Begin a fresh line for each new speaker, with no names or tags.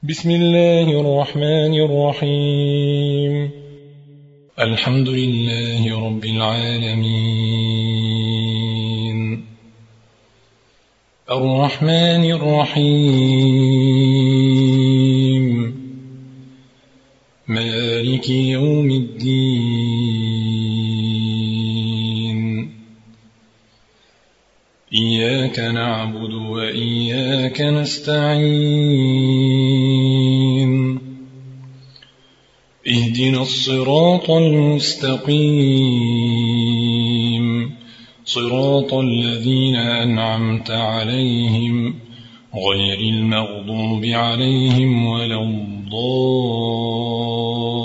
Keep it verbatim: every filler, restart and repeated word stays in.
بسم الله الرحمن الرحيم. الحمد لله رب العالمين، الرحمن الرحيم، مالك يوم الدين. إياك نعبد وإياك نستعين، اهدنا الصراط المستقيم، صراط الذين أنعمت عليهم غير المغضوب عليهم ولا الضالين.